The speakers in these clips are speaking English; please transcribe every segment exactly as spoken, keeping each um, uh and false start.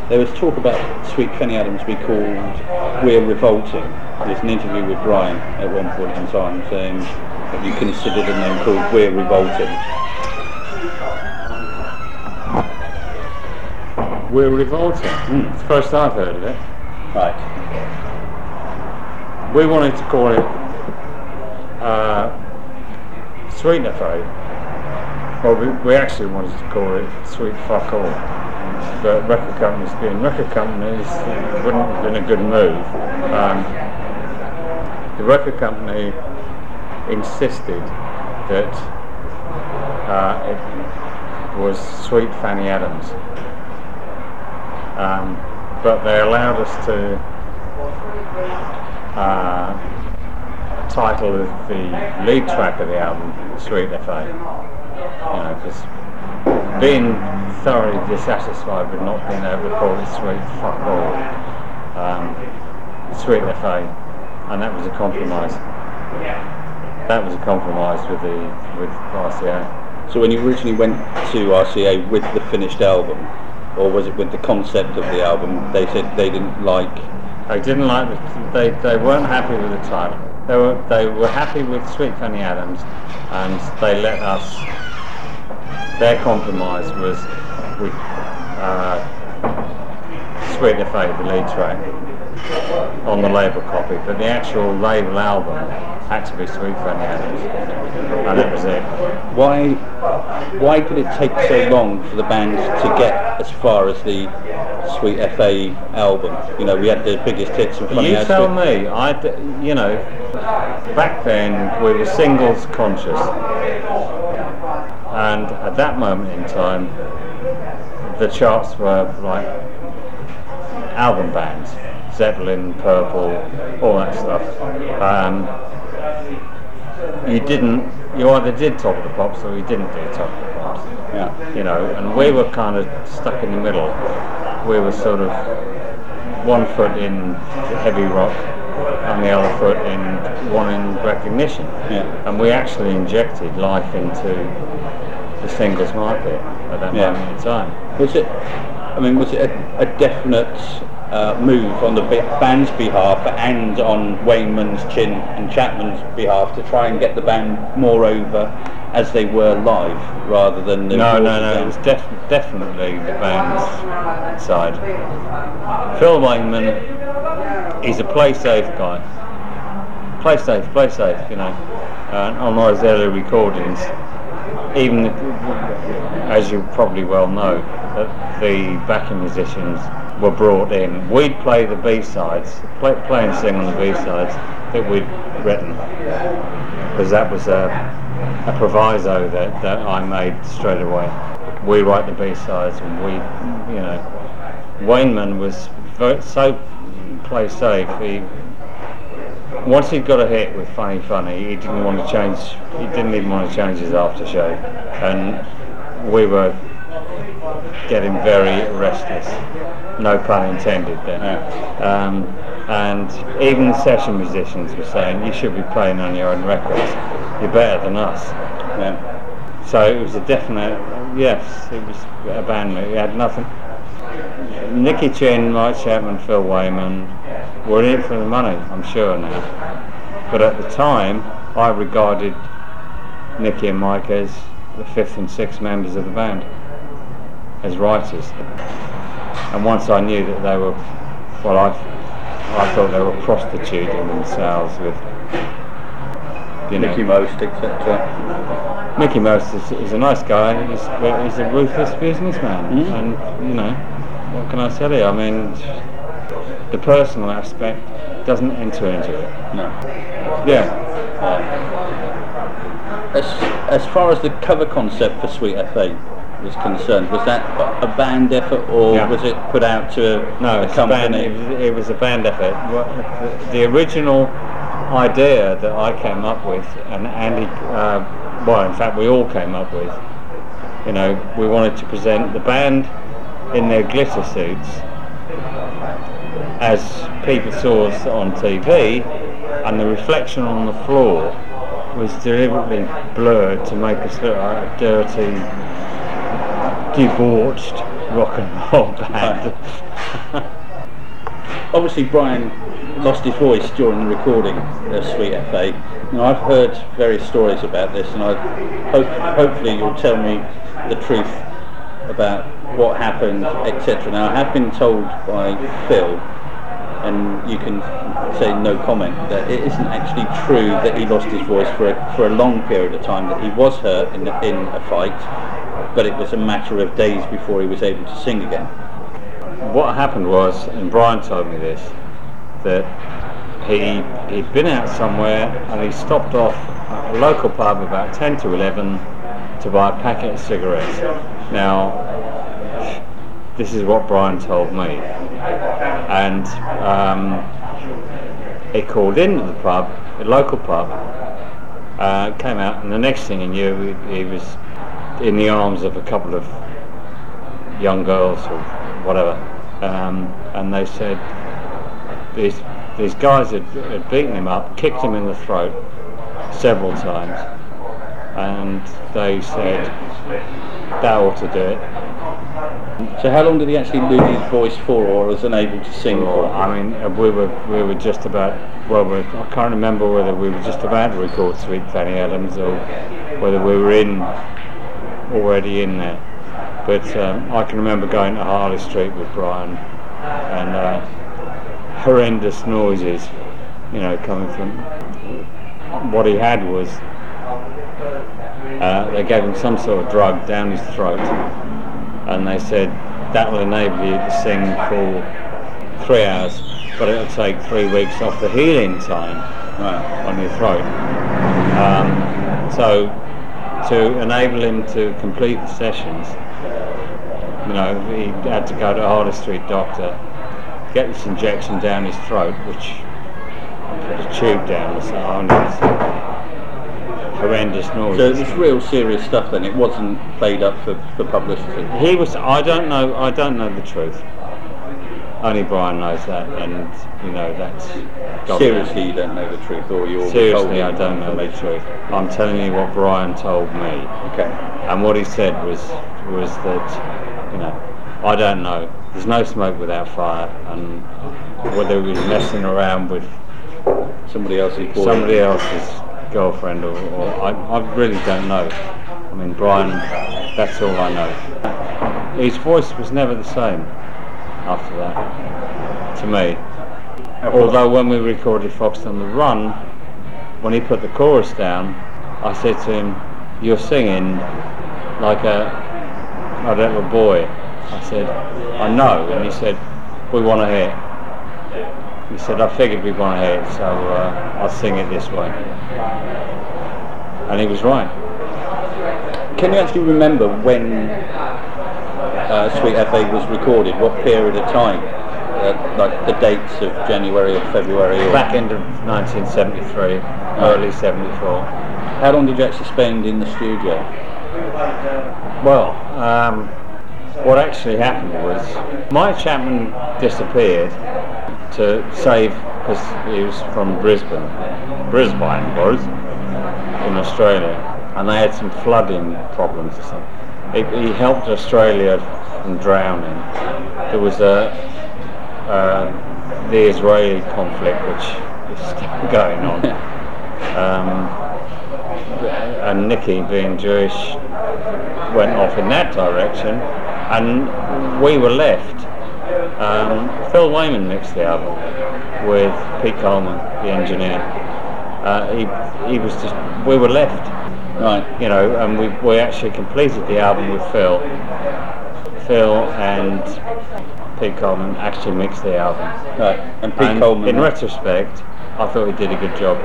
There was talk about Sweet Fanny Adams be called We're Revolting. There's an interview with Brian at one point in time saying that you considered a name called We're Revolting. We're Revolting? Mm. It's the first I've heard of it. Right. We wanted to call it uh, Sweet F A. Well, we, we actually wanted to call it Sweet Fuck All. But record companies being record companies, it wouldn't have been a good move. Um, the record company insisted that uh, it was Sweet Fanny Adams. Um, but they allowed us to uh, title the lead track of the album Sweet F A. You know, because being thoroughly dissatisfied with not being able to call it Sweet Fuck All, um, Sweet F A, and that was a compromise. That was a compromise with the with R C A. So when you originally went to R C A with the finished album, or was it with the concept of the album, they said they didn't like? They didn't like the, they they weren't happy with the title. They were they were happy with Sweet Fanny Adams, and they let us. Their compromise was with uh, Sweet F A, the lead track, on the label copy, but the actual label album had to be Sweet Fanny Adams, and that was it. Why, why did it take so long for the band to get as far as the Sweet F A album? You know, we had the biggest hits and Funny You tell me, I, you know, back then we were singles conscious. And at that moment in time, the charts were like album bands, Zeppelin, Purple, all that stuff. Um, you didn't, you either did Top of the Pops or you didn't do Top of the Pops. Yeah. You know, and we were kind of stuck in the middle. We were sort of one foot in heavy rock and the other foot in wanting recognition. Yeah. And we actually injected life into the singles market at that yeah. moment in time. Was it, I mean, was it a, a definite uh, move on the band's behalf and on Wainman's, Chin and Chapman's behalf to try and get the band more over as they were live rather than the No, no, no, it was def- definitely the band's side. Phil Wainman, he's a play safe guy. Play safe, play safe, you know. Uh, on those early recordings, even the, as you probably well know, that the backing musicians were brought in. We'd play the B-sides, play, play and sing on the B-sides that we'd written, because that was a, a proviso that, that I made straight away. We write the B-sides, and we, you know, Wainman was very, so play safe. He once he'd got a hit with Funny Funny, he didn't want to change. He didn't even want to change his aftershave, and we were getting very restless. No pun intended then. Yeah. Um, and even the session musicians were saying, "You should be playing on your own records. You're better than us." Yeah. So it was a definite yes. It was a band. We had nothing. Nicky Chin, Mike Chapman, Phil Wainman were in it for the money, I'm sure now. But at the time, I regarded Nicky and Mike as the fifth and sixth members of the band, as writers. And once I knew that they were, well, I, I thought they were prostituting themselves with, you know, Mickey Most, et cetera. Mickey Most is, is a nice guy. He's, he's a ruthless businessman, mm-hmm. and you know, what can I tell you? I mean, the personal aspect doesn't enter into it. No. Yeah. Uh, as as far as the cover concept for Sweet F A was concerned, was that a band effort, or yeah. was it put out to a, no, a company? A band, it, was, it was a band effort. The, the original idea that I came up with, and Andy, uh, well, in fact, we all came up with. You know, we wanted to present the band in their glitter suits as people saw us on T V, and the reflection on the floor was deliberately blurred to make us look like dirty, debauched rock and roll band. Obviously, Brian lost his voice during the recording of Sweet F A. Now, I've heard various stories about this, and I hope, hopefully you'll tell me the truth about what happened, et cetera. Now, I have been told by Phil, and you can say no comment, that it isn't actually true that he lost his voice for a, for a long period of time, that he was hurt in, in a fight, but it was a matter of days before he was able to sing again. What happened was, and Brian told me this, that he, he'd been out somewhere and he stopped off at a local pub about ten to eleven to buy a packet of cigarettes. Now, this is what Brian told me. And um, he called into the pub, the local pub, uh, came out, and the next thing he knew, he, he was in the arms of a couple of young girls or whatever, um, and they said these these guys had, had beaten him up, kicked him in the throat several times, and they said that ought to do it. So how long did he actually lose his voice for, or was unable to sing for? I mean, we were we were just about, well, we, I can't remember whether we were just about to record Sweet Fanny Adams or whether we were in already in there. But um, I can remember going to Harley Street with Brian, and uh, horrendous noises, you know, coming from. What he had was uh, they gave him some sort of drug down his throat, and they said that will enable you to sing for three hours, but it'll take three weeks off the healing time right, on your throat. Um, so to enable him to complete the sessions, you know, he had to go to a Harley Street doctor, get this injection down his throat, which put a tube down his arm. Horrendous noise. So it was real serious stuff then. It wasn't played up for, for publicity. He was. I don't know. I don't know the truth. Only Brian knows that, and you know that's. Seriously, you don't know the truth, or you're seriously, I don't know the truth. I'm telling you what Brian told me. Okay. And what he said was was that, you know, I don't know. There's no smoke without fire, and whether he was messing around with somebody else's boy. somebody else's girlfriend, or, or I, I really don't know. I memean, Brian, that's all I know. His voice was never the same after that, to me. Although when we recorded Fox on the Run, when he put the chorus down, I said to him, "You're singing like a, a little boy." I said, "I know," and he said, "We want to hear it." He said, "I figured we'd want to hear it, so uh, I'll sing it this way." And he was right. Can you actually remember when uh, Sweet F A was recorded? What period of time? Uh, like the dates of January or February? Or back end of nineteen seventy-three, oh. Early seventy-four. How long did you actually spend in the studio? Well, um, what actually happened was Mike Chapman disappeared to save, because he was from Brisbane, Brisbane was, in Australia, and they had some flooding problems or something. He, he helped Australia from drowning. There was a uh, the Israeli conflict, which is still going on, um, and Nicky, being Jewish, went off in that direction, and we were left. Um, Phil Wayman mixed the album with Pete Coleman, the engineer. Uh, he he was just, we were left, right? You know, and we we actually completed the album with Phil. Phil and Pete Coleman actually mixed the album. Right, and Pete and Coleman. In retrospect, I thought he did a good job.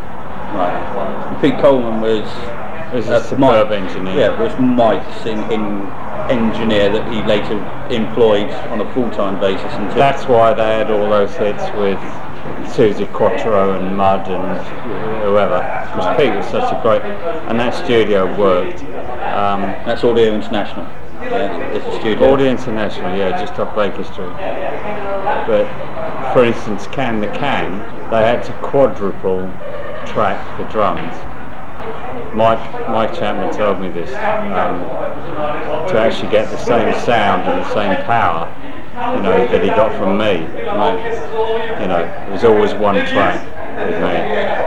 Right. And Pete Coleman was. was a uh, superb Mike, engineer. Yeah, was Mike's in, in engineer that he later employed on a full-time basis. Until that's why they had all those hits with Susie Quattro and Mud and whoever. Because right. Pete was such a great, and that studio worked. Um, that's Audio International. Yeah, it's a studio. Audio International, yeah, just off Baker Street. But for instance, Can the Can, they had to quadruple track the drums. Mike, Mike Chapman told me this, um, to actually get the same sound and the same power, you know, that he got from me. Right. You know, it was always one track with me,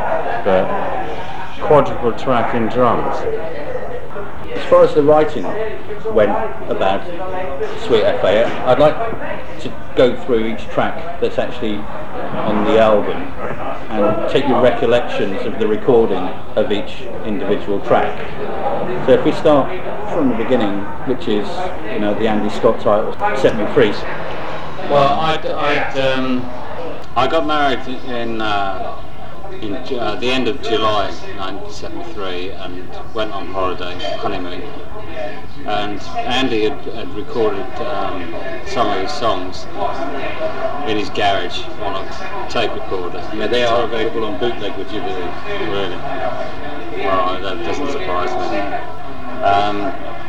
but quadruple track in drums. As far as the writing went about Sweet F A, I'd like to go through each track that's actually on the album and take your recollections of the recording of each individual track. So if we start from the beginning, which is, you know, the Andy Scott title, Set Me Free. Well, I'd, I'd, um, I got married in uh, in uh, the end of July nineteen seventy-three and went on holiday, honeymoon. And Andy had, had recorded um, some of his songs in his garage on a tape recorder. Yeah, they are available on bootleg, would you believe? Really? Well, that doesn't surprise me. Um,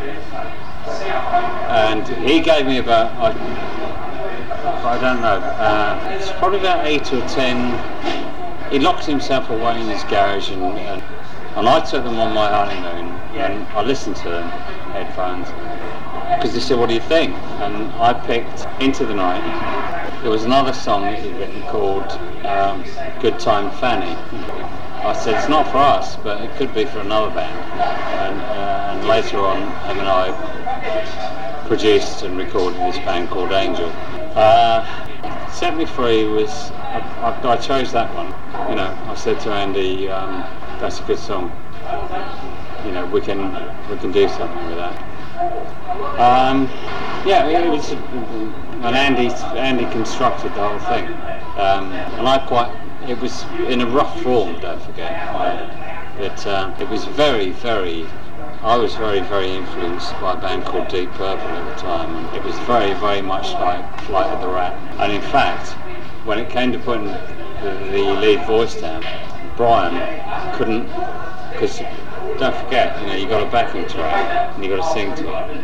and he gave me about, I, I don't know, uh, it's probably about eight or ten. He locked himself away in his garage, and, and, and I took them on my honeymoon, and I listened to them, headphones, because they said, what do you think? And I picked Into the Night. There was another song that he'd written called um, Good Time Fanny. I said, it's not for us, but it could be for another band. And, uh, and later on, him and I produced and recorded this band called Angel. Uh, Set Me Free was, I, I, I chose that one. You know, I said to Andy, um, that's a good song. You know, we can we can do something with that. Um, yeah, it was, and Andy Andy constructed the whole thing, um, and I quite. It was in a rough form. Don't forget that uh, it was very very. I was very very influenced by a band called Deep Purple at the time, and it was very very much like Flight of the Rat. And in fact, when it came to putting the, the lead voice down, Brian couldn't, because don't forget, you know, you got a backing track and you got to sing to it.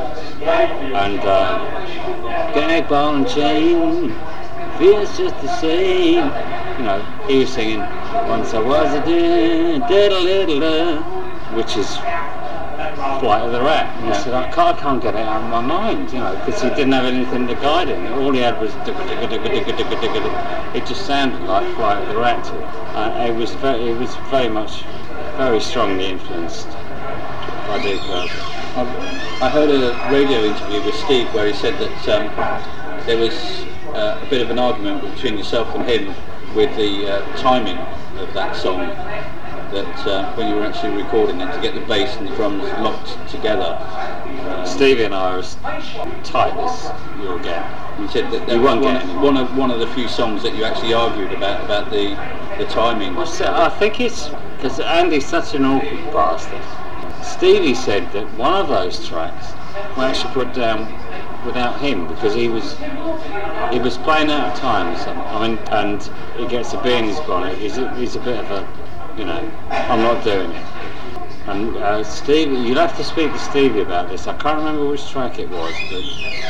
And uh, gag ball and chain feels just the same. You know, he was singing Once I Was a Diddle Diddle Diddle, which is Flight of the Rat. And I said, I can't, I can't get it out of my mind, you know, because he didn't have anything to guide him. All he had was digga digga digga digga digga digga. It just sounded like Flight of the Rat to him. And it was very, it was very much, very strongly influenced by Deep Purple. I heard a radio interview with Steve where he said that um, there was uh, a bit of an argument between yourself and him with the uh, timing of that song, that uh, when you were actually recording it, to get the bass and the drums locked together. Um, Stevie and I are as tight as you'll get. You said that there you was won't one, get one of one of the few songs that you actually argued about about the the timing. Well, so I think it's because Andy's such an awkward bastard. Stevie said that one of those tracks we actually put down without him because he was he was playing out of time or something. I mean, and he gets a bee in his bonnet. He's a, he's a bit of a, you know, I'm not doing it. And uh, Stevie, you'll have to speak to Stevie about this. I can't remember which track it was, but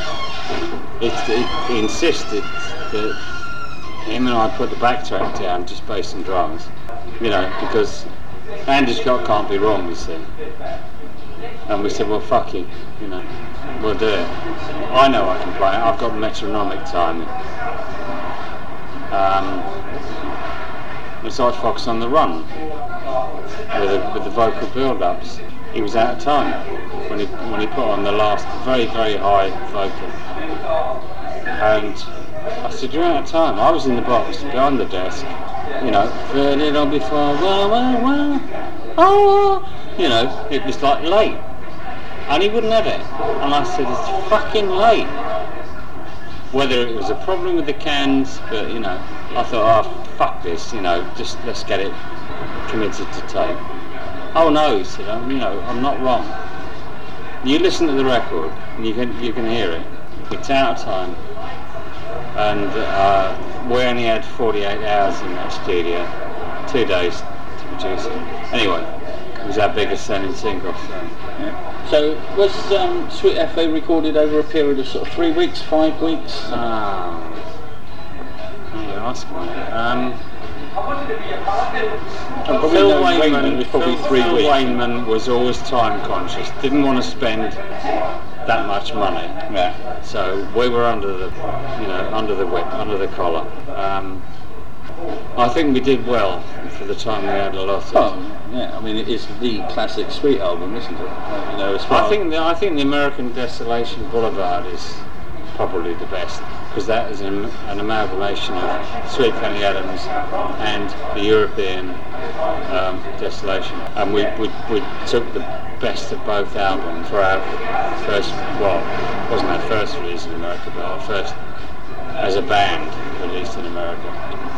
it, it, he insisted that him and I put the backtrack down, just bass and drums, you know, because Andy Scott can't be wrong, you see. And we said, well, fuck you, you know, we'll do it. I know I can play it. I've got metronomic timing. Um, it's like Fox on the Run with the, with the vocal build-ups. He was out of time when he when he put on the last very very high vocal. And I said, you're out of time. I was in the box behind the desk, you know, heard it on before, well, well, well, oh, you know, it was like late. And he wouldn't have it. And I said, it's fucking late. Whether it was a problem with the cans, but, you know, I thought, oh, fuck this, you know, just let's get it committed to tape. Oh no, he said, I'm, you know, I'm not wrong. You listen to the record, and you can you can hear it. It's out of time. And uh, we only had forty-eight hours in that studio, two days to produce it. Anyway, it was our biggest selling single. So, yeah. So was um, Sweet F A recorded over a period of sort of three weeks, five weeks? Ah, oh, you ask me. Um, Probably Phil no, Wainman, Wainman was probably Phil, three Phil weeks. Wainman was always time conscious, didn't want to spend that much money. Yeah. So we were under the, you know, under the whip, under the collar. Um, I think we did well for the time we had a lot of. Oh, yeah. I mean, it is the classic Sweet album, isn't it? You know, as far I think the, I think the American Desolation Boulevard is probably the best, because that is an, an amalgamation of Sweet Penny Adams and the European um, Desolation, and we, we we took the best of both albums for our first, well, it wasn't our first release in America, but our first as a band released in America.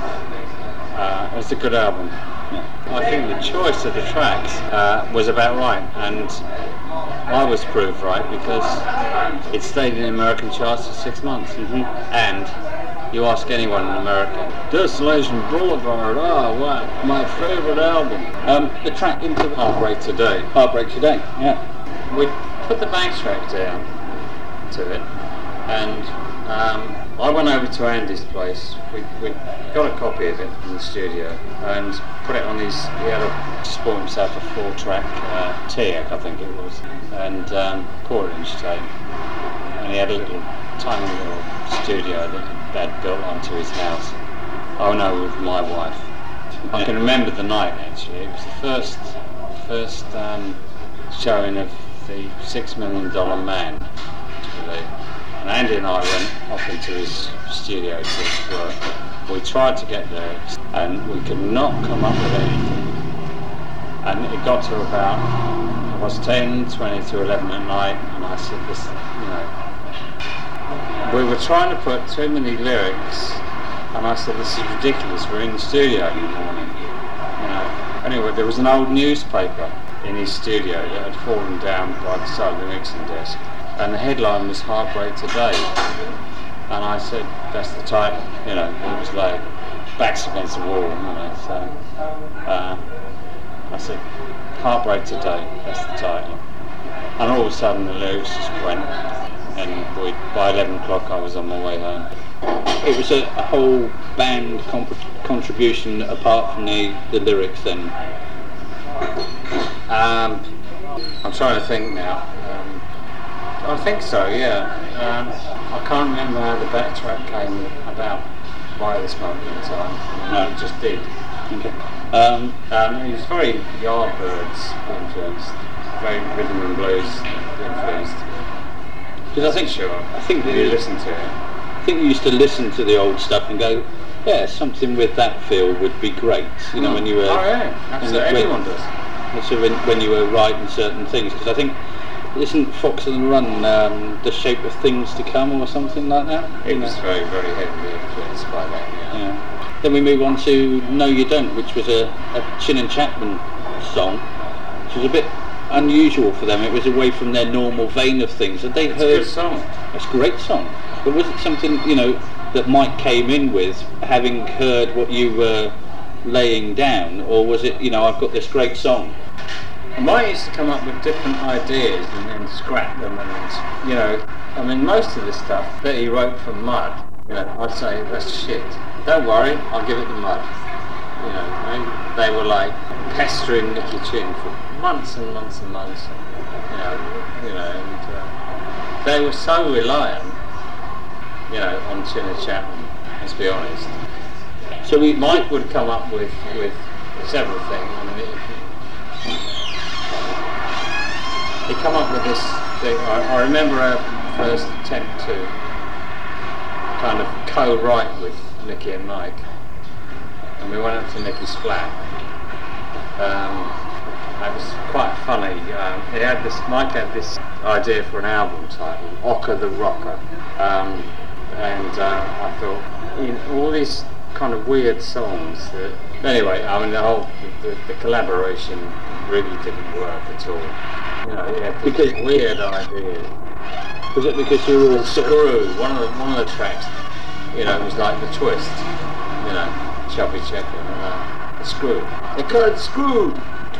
Uh, it's a good album. I think the choice of the tracks uh, was about right, and I was proved right because it stayed in American charts for six months. Mm-hmm. And you ask anyone in America, Desolation Boulevard, oh wow, my favourite album. Um, the track Into the Heartbreak Today. Heartbreak Today, yeah. We put the backtrack down to it, and um, I went over to Andy's place. We, we got a copy of it in the studio and put it on his. He had a, just bought himself a four-track uh, T E C, I think it was, and um, quarter-inch tape. And he had a little tiny little studio that Dad built onto his house. Oh no, with my wife. I can remember the night actually. It was the first first um, showing of the Six Million Dollar Man. And Andy and I went off into his studio to work. We tried to get there and we could not come up with anything. And it got to about, it was ten, twenty to eleven at night, and I said, this, you know, we were trying to put too many lyrics, and I said, this is ridiculous, we're in the studio in the morning. You know. Anyway, there was an old newspaper in his studio that had fallen down by the side of the mixing desk. And the headline was Heartbreak Today, and I said, that's the title, you know, it was like backs against the wall, you know, so uh, I said, Heartbreak Today, that's the title. And all of a sudden the lyrics just went, and we, by eleven o'clock I was on my way home. It was a, a whole band comp- contribution apart from the, the lyrics then? Um, I'm trying to think now. Um, I think so, yeah. Um, I can't remember how the backtrack came about by this moment in time. No, it just did. Okay. Um, um, it was very Yardbirds influenced, very rhythm and blues influenced. Because I think, sure. I think Did you you listen to it? I think you used to listen to the old stuff and go, yeah, something with that feel would be great. You know, mm. when you were. Oh yeah, absolutely. Everyone does. So when, when you were writing certain things, because I think. Isn't Fox on the Run um, The Shape of Things to Come or something like that? It was very, very heavily influenced by that, yeah. yeah. Then we move on to No You Don't, which was a, a Chin and Chapman song, which was a bit unusual for them. It was away from their normal vein of things. Had they it's heard? a good song. It's a great song. But was it something, you know, that Mike came in with, having heard what you were laying down, or was it, you know, I've got this great song? Mike used to come up with different ideas and then scrap them, and you know, I mean, most of the stuff that he wrote for Mud, you know, I'd say that's shit. Don't worry, I'll give it to Mud. You know, they, they were like pestering Nicky Chin for months and months and months. And, you know, you know, and uh, they were so reliant, you know, on Chin and Chapman. Let's be honest. So we, Mike would come up with with several things. I mean, it, he come up with this thing. I, I remember our first attempt to kind of co-write with Nicky and Mike, and we went up to Nicky's flat. Um, it was quite funny. Um, he had this. Mike had this idea for an album title, Ocker the Rocker, um, and uh, I thought, in all these kind of weird songs that. Anyway, I mean the whole the, the collaboration really didn't work at all. You know, yeah, because weird ideas. Was it because you were Screw? One of the one of the tracks, you know, was like the twist. You know, Chubby Checker, uh, the Screw. They call it the Screw.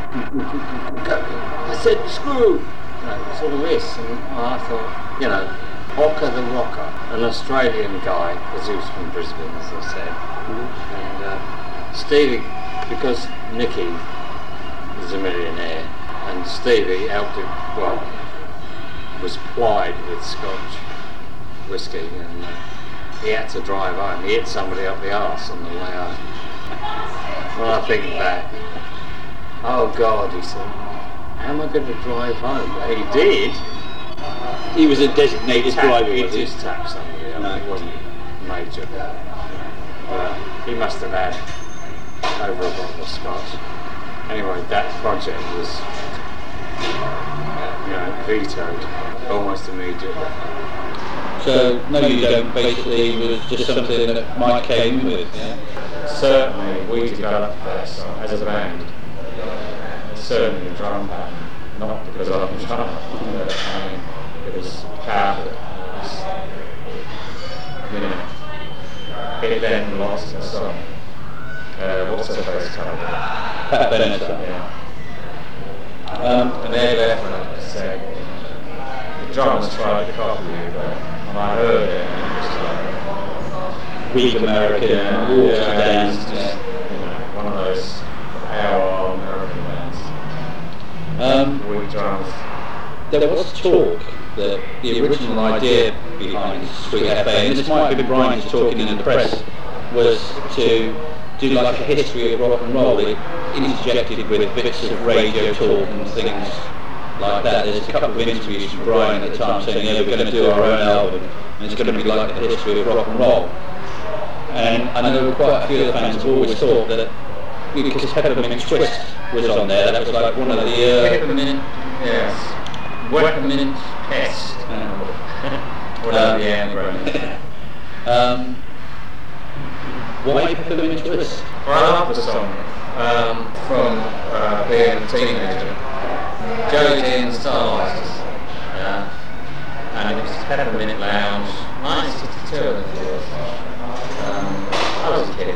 I said the Screw. You know, it's all this, and I thought, you know, Ocker the Rocker, an Australian guy, because he was from Brisbane, as I said, mm-hmm. and uh, Stevie, because Nicky is a millionaire, and Stevie helped him, well, was plied with Scotch whiskey, and uh, he had to drive home. He hit somebody up the arse on the way home. When I think back, oh God, he said, how am I going to drive home? But he did. He was a designated driver, He was he? just tapped somebody up. No. It wasn't major. But he must have had over a bottle of Scotch. Anyway, that project was, you know, vetoed almost immediately. So, no you don't, basically, it was just something that Mike came with, yeah? Certainly, we developed that song as a band. Certainly the drum band, not because I'm a drummer, but I mean, it was powerful. It was, you know, it then lost the song. Uh, what's the first time? Pat Bennett. Yeah. Um, And they left when I said, the drummers tried to copy you, but when I heard it, it was like, weak American, yeah, watered yeah, down. it's just, you know, one of those our American bands. Um, Weak drums. there was talk that the original idea behind Sweet F A, and this might have been Brian just talking in the press, was to do like a history of rock and roll, it interjected with bits of radio talk and things like that. There's a couple of interviews from Brian at the time saying, yeah, we're going to do our own album, and it's going to be like the history of rock and roll. And I know quite a few of the fans have always thought that, because Peppermint Twist was on there, that was like one of the... Uh, Peppermint, yes. Peppermint Pest. Whatever the anagram. um, why Peppermint Twist? Well, I love the song um, from uh, being a teenager. Joey D and the Starlighters. Uh, and it was Peppermint Lounge, nineteen sixty-two I think it was. Um, I was a kid.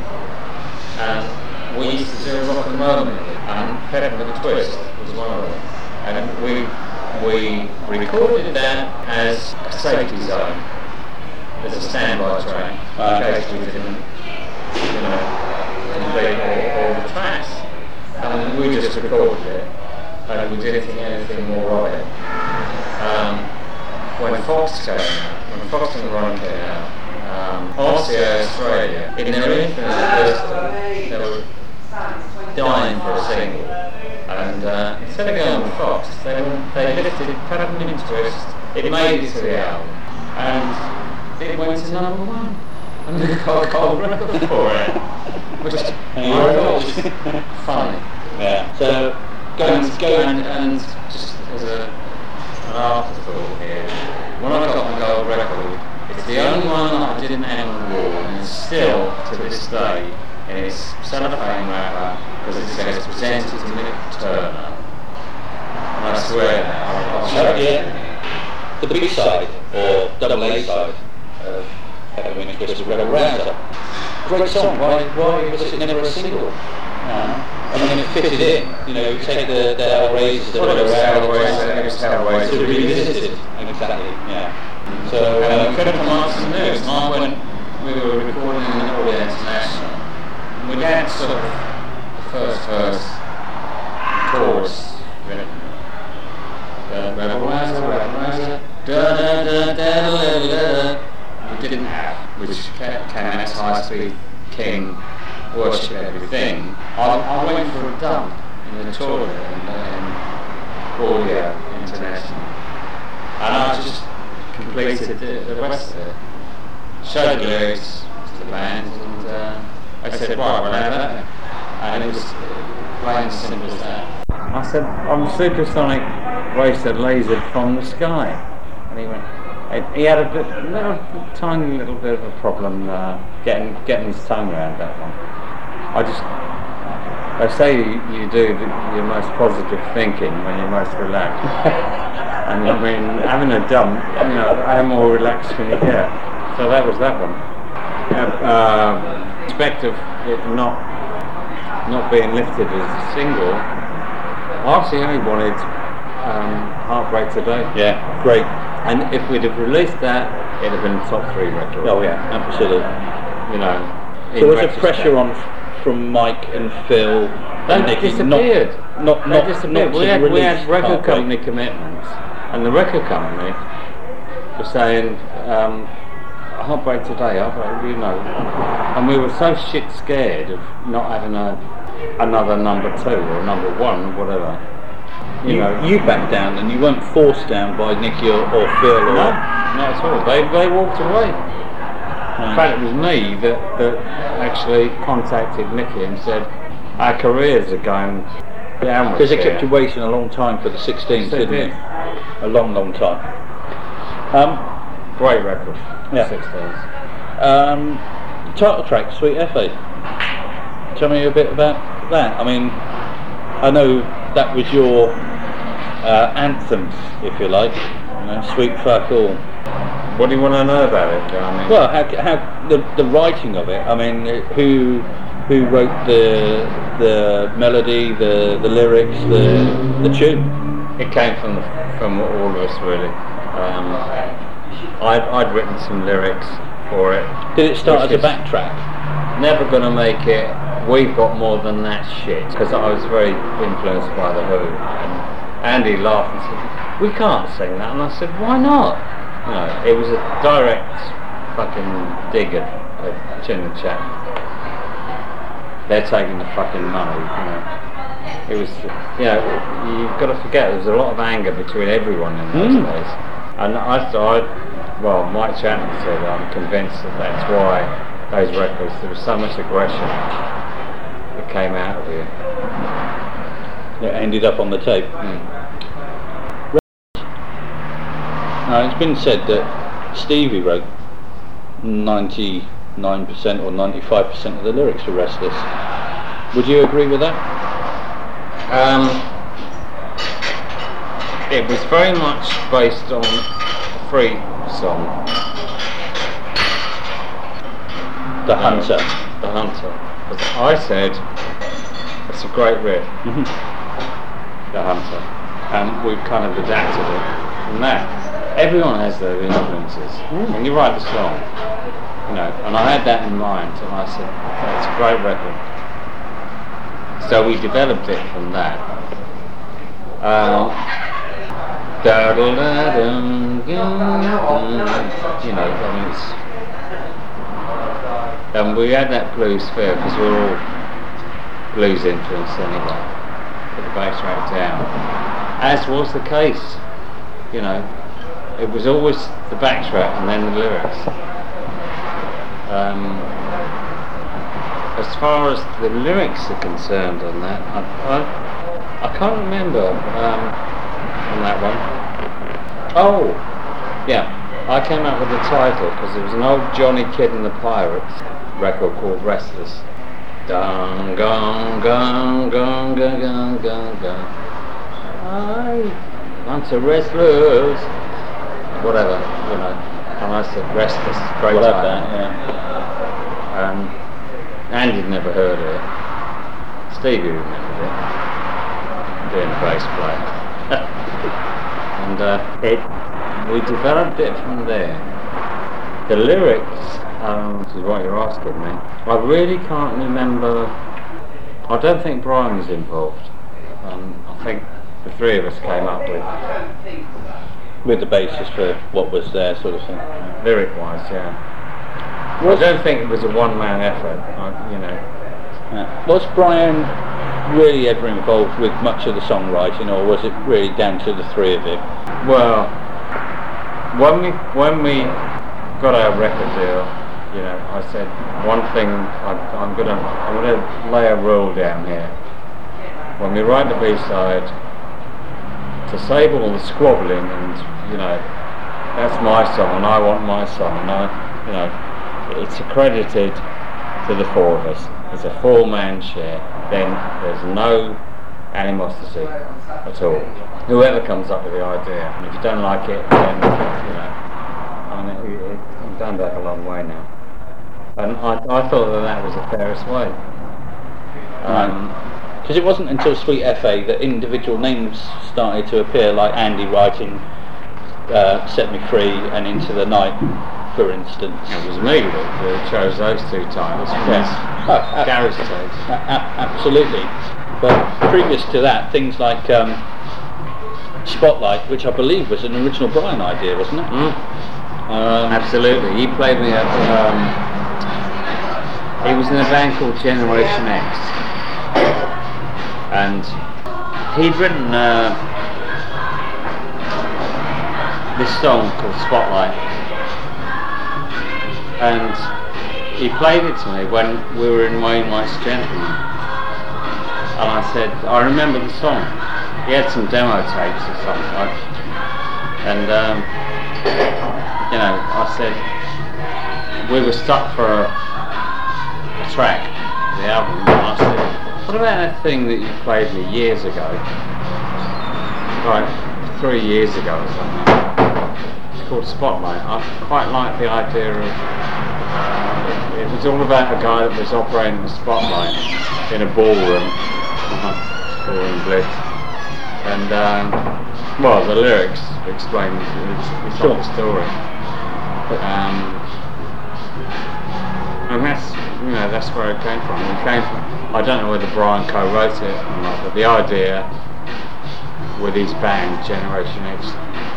And we used to do a rock and roll music, and Peppermint Twist was one of them. And we we recorded that as a safety zone, as a standby track, in case we didn't, you know, complete all, all the tracks. And we just recorded it, and we didn't think anything more of it. Um, when Fox came out, when Fox and Ron came out, um, R C A Australia, in their infinite wisdom, they were dying for a single. And uh, instead of going with Fox, they, they lifted Peppermint Twist, it made it to the album, and it went to number one. And we got a gold record for it, which I thought was funny. Yeah. So, going to go and, and just as a, an afterthought here, when I got my gold record, it's the only one that I didn't hang on the wall, and still, to this day, in its cellophane wrapper, because it says presented to Mick Turner. And I swear that, I'll, I'll show Oh, you. yeah. The B-side, or double A-side of Peppermint Twist of Rebel Rouser. Great song, why, why was it never a single? Uh, I mean, it fitted in, you know, you take the, the Hellraisers, the Well, it was Hellraiser, it was Hellraiser. to revisit it, exactly, yeah. So, Um, um, Philip and Martin News, and I went, we were recording in the Audio International, and we had sort of the first verse, chorus, written. Uh, Rebel Rouser, Rebel Rouser, da da da da da da. We didn't have, which ca- came out as High Speed King, Worship Everything. I, I went for a dump in the toilet in, in Audio International, and I just completed the, the rest of it. Showed the lyrics to the band, and uh, I said, right, we'll have that. And it was plain and simple as that. I said, I'm a supersonic racer lasered from the sky. And he went, he had a bit, little, tiny little bit of a problem uh, getting getting his tongue around that one. I just, they say you, you do the, your most positive thinking when you're most relaxed. And I mean, having a dump, you know, how more relaxed can you get? So that was that one. Uh, aspect of it not not being lifted as a single, R C A wanted um, Heartbreak Today. yeah, great. And if we'd have released that, it'd have been a top three record. Oh yeah, absolutely. You know. There was a pressure on from Mike and Phil They and Nicky. disappeared. Not, not, they not, disappeared. not we, to had, we release had record Heartbreak. company commitments, and the record company was saying, um, Heartbreak today, Heartbreak, you know. And we were so shit scared of not having a, another number two or number one or whatever. You, You, know. you backed down and you weren't forced down by Nicky or, or Phil or... No, not at all. They, they walked away. In fact, it was me that, that actually contacted Nicky and said, our careers are going downwards. Because they here." kept you waiting a long time for the sixteens, They didn't did. they? A long, long time. Um, Great record. Yeah. sixteens. um, title track, Sweet F A. Tell me a bit about that. I mean, I know that was your uh, anthem, if you like. You know, Sweet Fuck All. What do you want to know about it? I mean, Well, how, how the the writing of it. I mean, who who wrote the the melody, the the lyrics, the the tune? it came from the, from all of us really. Um, I'd, I'd written some lyrics for it. Did it start as which a is backtrack? Never gonna make it. We've got more than that shit. Because I was very influenced by the Who, and Andy laughed and said, "We can't sing that," and I said, "Why not?" You know, it was a direct fucking dig at, at Chin and Chap. They're taking the fucking money, you know. It was, you know, you've got to forget there was a lot of anger between everyone in those Mm. days. And I thought, well, Mike Chapman said, I'm convinced that that's why those records, there was so much aggression that came out of you. It ended up on the tape. Mm. Now, it's been said that Stevie wrote ninety-nine percent or ninety-five percent of the lyrics for Restless. Would you agree with that? Um, it was very much based on a free song, The um, Hunter. The Hunter. As I said, it's a great riff, Mhm. The Hunter, and we've kind of adapted it from that. Everyone has their influences. When you write the song, you know, and I had that in mind, and I said, that's a great record. So we developed it from that. Uh, you know, I mean, it's, and we had that blues feel because we were all blues influenced anyway. Put the bass track down, as was the case. You know, it was always the backtrack and then the lyrics. Um, as far as the lyrics are concerned on that, I, I, I can't remember um, on that one. Oh, yeah, I came up with the title because there was an old Johnny Kidd and the Pirates record called Restless. Dun gong gong gong gong gong gong gong. I want to restless. Whatever, you know. And I said Restless, great We'll have title. that, yeah. Um, Andy'd never heard of it. Stevie remembered it, doing the bass player. And uh, it, we developed it from there. The lyrics, um, this is what you're asking me, I really can't remember. I don't think Brian was involved. Um, I think the three of us came up with, With the basis for what was there, sort of thing. lyric-wise, yeah. Was, I don't think it was a one-man effort, I, you know. yeah. Was Brian really ever involved with much of the songwriting, or was it really down to the three of you? Well, when we when we got our record deal, you know, I said one thing. I, I'm gonna I'm gonna lay a rule down here. When we write the B-side, to save all the squabbling and, you know, that's my song and I want my song, and I, you know, it's accredited to the four of us. It's a four-man share. Then there's no animosity at all. Whoever comes up with the idea, and if you don't like it, then, you know, I mean, it, it, I've done that a long way now. And I, I thought that that was the fairest way. Um, Because it wasn't until Sweet F A that individual names started to appear, like Andy writing uh, Set Me Free and Into the Night. for instance? It was me that, that chose those two titles. Yes. Oh, ab- Garage taste. a- a- absolutely. But previous to that, things like um, Spotlight, which I believe was an original Brian idea, wasn't it? Mm. Um, Absolutely. He played me at. Um, he was in a band called Generation X, and he'd written uh, this song called Spotlight, and he played it to me when we were in Wayne Wise Gentleman, and I said, I remember the song. He had some demo tapes or something, like, and um, you know, I said, we were stuck for a, a track, the album, and I said, what about that thing that you played me years ago, like three years ago or something? It's called Spotlight. I quite like the idea of, uh, it was all about a guy that was operating the spotlight in a ballroom, ballroom blitz, and um, well, the lyrics explain the sort of story. Um, and that's, you know, that's where it came from. It came from, I don't know whether Brian co-wrote it or not, but the idea with his band, Generation X.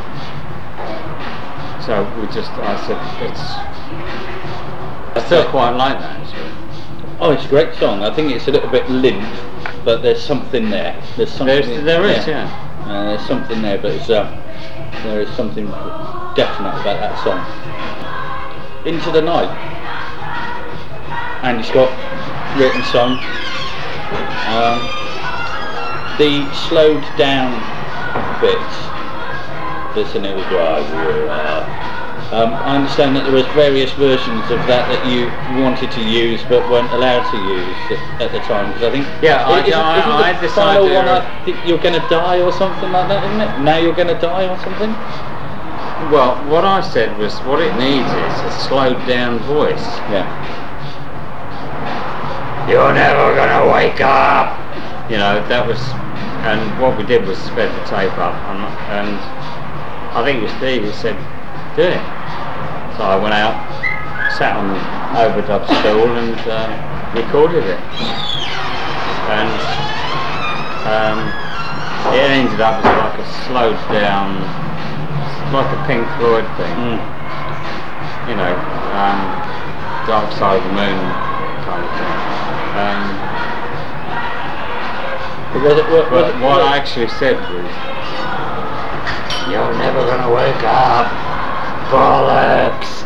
So we just, I said, it's, I still quite like that actually. oh, it's a great song. I think it's a little bit limp, but there's something there. There's something. There's, there is, yeah. yeah. Uh, there's something there, but it's, uh, there is something definite about that song. Into the Night. Andy Scott written song. Um, the slowed down bits that's in it was right. Um, I understand that there was various versions of that that you wanted to use but weren't allowed to use at, at the time, because I think Yeah, I- isn't, I- isn't I the had this final idea one, of- I think You're Gonna Die or something like that, isn't it? Now You're Gonna Die or something? Well, what I said was what it needs is a slowed down voice. Yeah. You're never gonna wake up. You know, that was, and what we did was sped the tape up, and, and I think it was Steve who said, do it. So I went out, sat on the overdub stool and uh, recorded it. And um, it ended up as like a slowed down, like a Pink Floyd thing. Mm. You know, um, Dark Side of the Moon kind of thing. Um, But was it, was, but was it, what was I actually said was, you're never gonna wake up, bollocks.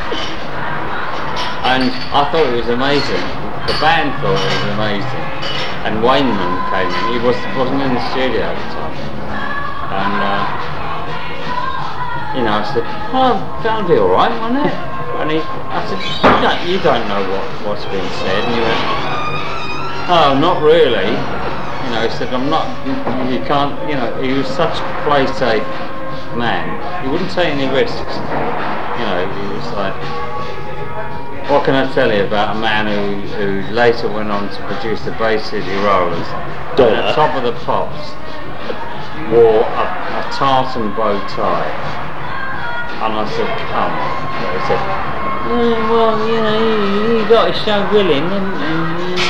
And I thought it was amazing. The band thought it was amazing. And Wayneman came in. He was, wasn't in the studio at the time. And uh, you know, I said, oh, that'll be alright, won't it? And he, I said, you don't, you don't know what, what's been said. And he went, oh, not really. You know, he said, I'm not, you can't, you know, he was such a play safe man. He wouldn't take any risks. You know, he was like, what can I tell you about a man who, who later went on to produce the Bay City Rollers, and at the top of the pops wore a, a tartan bow tie. And I said, come on. He said, eh, well, you know, you, you got to show willing, and, and uh,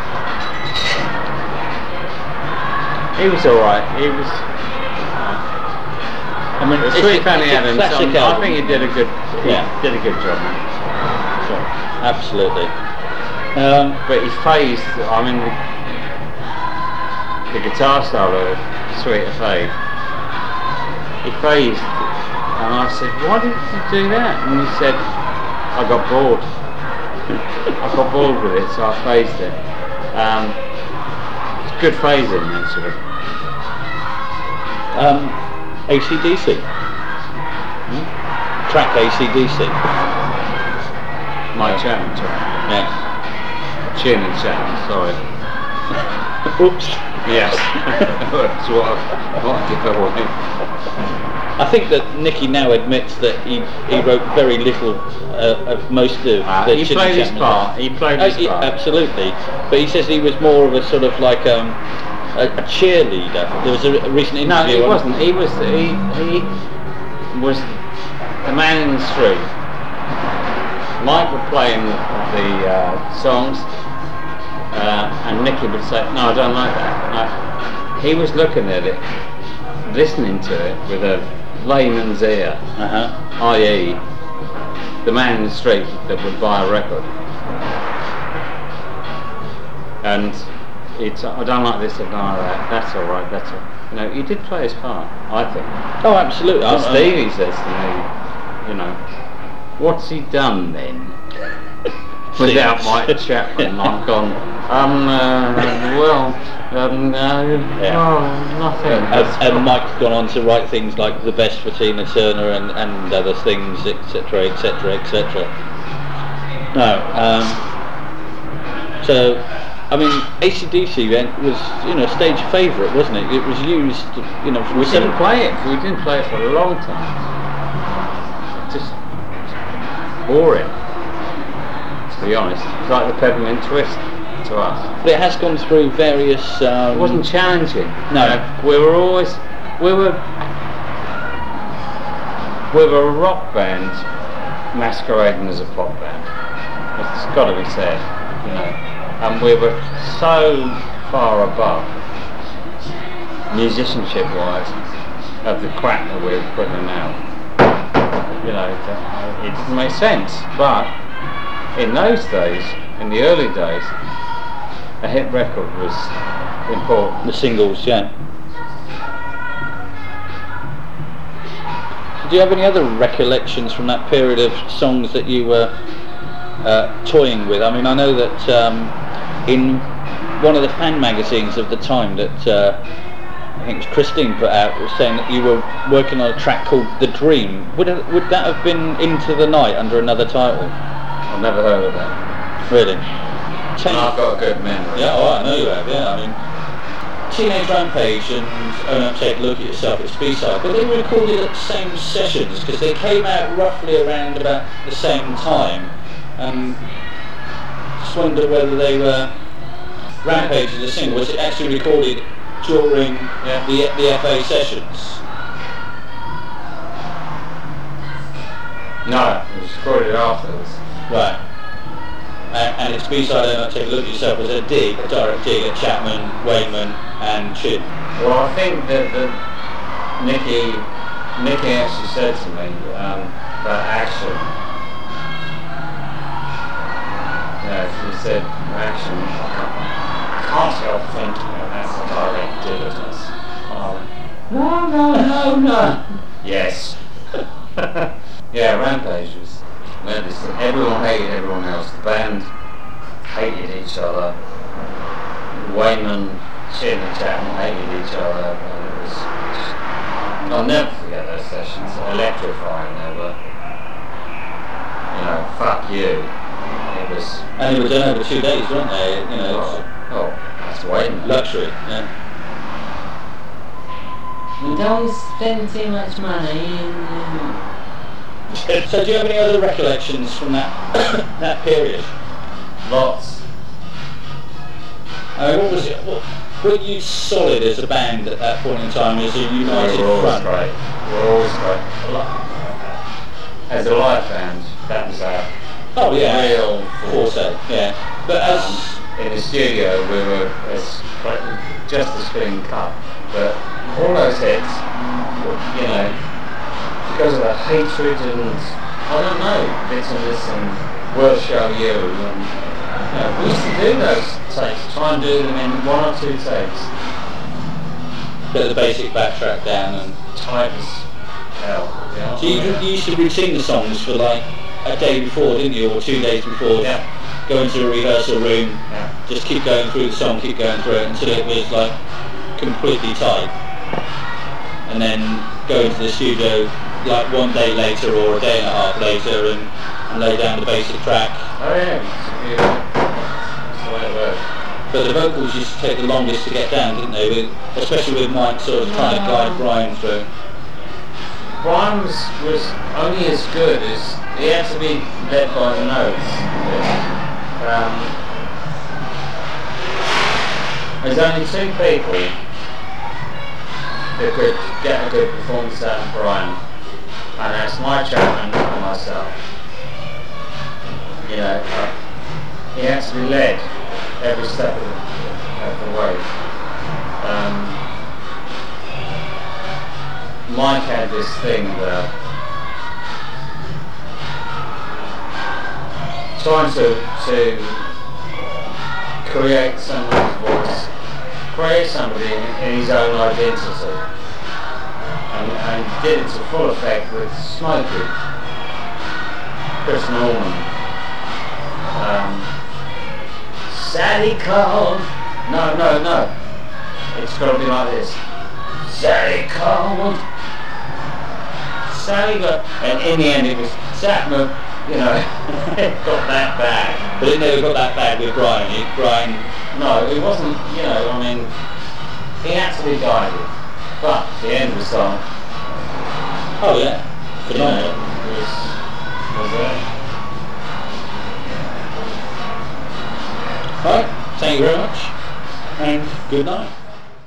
he was alright. He was. Uh, I mean, the it's Sweet a- Fanny it's a Adams. classic um, I album. think he did a good. He Yeah. did a good job. Sure. Absolutely. Um, But he phased. I mean, the, the guitar style of Sweet of Faith. He phased, and I said, "Why did you do that?" And he said, "I got bored. I got bored with it, so I phased it." Um, Good phasing, actually. um, A C D C. Hmm? Track A C D C. Mike Chapman track. Yeah. Chin and Chapman, sorry. Oops. Yes. That's what I, what I did away. I think that Nicky now admits that he, he wrote very little uh, of most of Uh, the he Chin played and his Chapman. part. He played Oh, his yeah, part. absolutely. But he says he was more of a sort of like um, a, a cheerleader. There was a, a recent No, interview. he on- wasn't. He was he he was the man in the street. Mike would play him the uh, songs, uh, and Nicky would say, "No, I don't like that." No. He was looking at it, listening to it with a layman's ear, Uh-huh. that is, the man in the street that would buy a record. And it's, I don't like this, I don't like that. That's all right. That's all. You know, he did play his part, I think. Oh, absolutely. But I'm- Stevie says to me, you know, what's he done then? Without Mike Chapman, I've gone, um, uh, well, um, no, Yeah. oh, nothing. And, and Mike's gone on to write things like The Best for Tina Turner and, and other things, et cetera, et cetera, et cetera. No, um, so, I mean, A C D C then was, you know, a stage favourite, wasn't it? It was used, you know, from We seven- didn't play it. We didn't play it for a long time. Just boring, to be honest. It's like the Peppermint Twist to us. But it has gone through various. Um, It wasn't challenging. No. You know, we were always, we were, we were a rock band masquerading as a pop band. It's got to be said, you know. And we were so far above, musicianship-wise, of the crap that we were putting out. You know, that it didn't make sense. But in those days, in the early days, a hit record was important. the singles, yeah. Do you have any other recollections from that period of songs that you were uh, toying with? I mean, I know that um, in one of the fan magazines of the time that uh, I think it was Christine put out, was saying that you were working on a track called The Dream. Would it, would that have been Into the Night under another title? I've never heard of that. Really? And I've got a good memory. Yeah, oh, I know you have, yeah. I mean, Teenage Rampage and Own Up, Take a Look at Yourself, it's B-side, but they were recorded at the same sessions because they came out roughly around about the same time, and just wonder whether they were Rampage as a single. Was it actually recorded during Yeah. the the F A sessions? No, it was recorded afterwards. Right. And, and it's B-side Own Up, Take a Look at Yourself was a dig, a direct dig at Chapman, Wayman and Chin. Well, I think that, that Nicky, Nicky actually said to me um, about Action. Yeah, he said Action. I can't help thinking that that's a direct dig at us. Oh, no, no, no, no. Yes. Yeah, Rampage was tremendous. Everyone hated everyone else. The band hated each other. Wayman, Chin and Chapman hated each other. And it was just, I'll never forget those sessions. Electrifying. They were, you know, fuck you. It was. And they were done over two days, weren't they? You know, Oh, oh that's Wayman. luxury. Yeah. We don't spend too much money. So do you have any other recollections from that that period? Lots. I mean, what was it? What, were you solid as a band at that point in time as a united We were always front? great. We were always great. As a live band, that was our Oh yeah, real forte. Yeah, but as Um, in the studio, we were as, just as clean cut, but all those hits, you know, because of the hatred and, I don't know, bitterness and we'll show you, and, you know, we used to do those takes, try and do them in one or two takes, put the basic backtrack down, and tight as hell. You know? so you, you used to routine the songs for like a day before, didn't you, or two days before? Yeah. Go into a rehearsal room, Yeah. just keep going through the song, keep going through it until it was like completely tight, and then go into the studio like one day later or a day and a half later and, and lay down the basic track. Oh yeah, that's the way it worked. But the vocals used to take the longest to get down, didn't they? With, especially with Mike sort of trying to guide Brian through. Brian was, was only as good as, he had to be led by the notes. Um, there's only two people that could get a good performance out of Brian, and that's Mike Chapman and myself. you know, uh, he actually led every step of the, of the way. Um, Mike had this thing that trying to to create somebody's voice, create somebody in, in his own identity, and, and did it to full effect with Smokey, Chris Norman, um, Sally called. No, no, no. It's got to be like this. Sally called. Sally got, and in the end it was Satmer, you know, got that bad. But it never got that bad with Brian. He, Brian. No, it wasn't, you know, I mean, he had to be guided. But the end of the song, Oh yeah. you know, Phenomenal. was, was there. Right. Thank you very much. And good night.